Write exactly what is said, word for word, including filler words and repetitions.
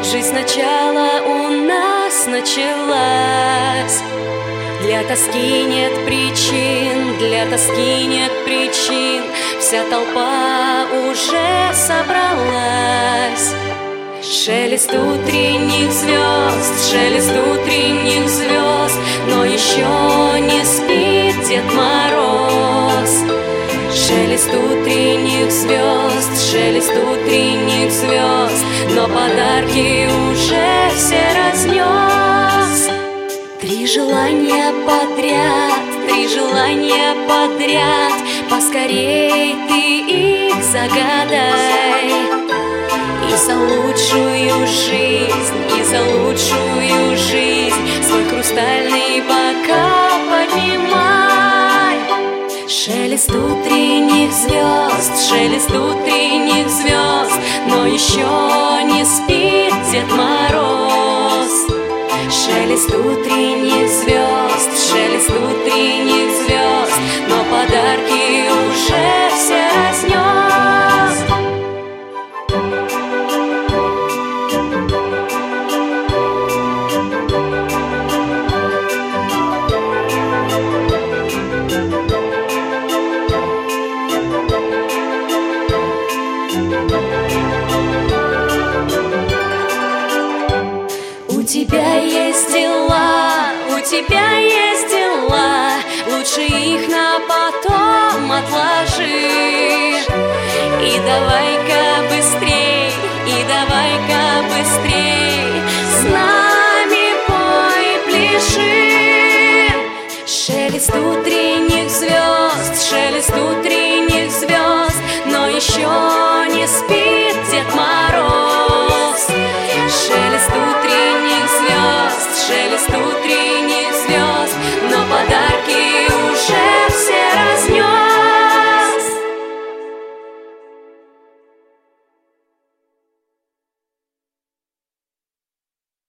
Жизнь сначала у нас началась. Для тоски нет причин, для тоски нет причин. Вся толпа уже собралась. Шелест утренних звезд, шелест утренних звезд, но еще не спит Дед Мороз. Шелест утренних звезд, шелест утренних звезд, но подарки уже все разнес. Три желания подряд, три желания подряд, поскорей ты их загадай. И за лучшую жизнь, и за лучшую жизнь свой хрустальный бокал поднимай. Шелест утренних звезд, шелест утренних звезд, но еще не спит Дед Мороз. Шелест утренних звезд, шелест утренних звезд, но подарки уже все разнес. У тебя есть дела, у тебя есть дела, лучше их на потом отложи. И давай-ка быстрей, и давай-ка быстрей с нами пой, пляши. Шелест утренних звезд, шелест утренних звезд, но еще не спит Дед Мороз. Шелест утренних звезд, шелест утренних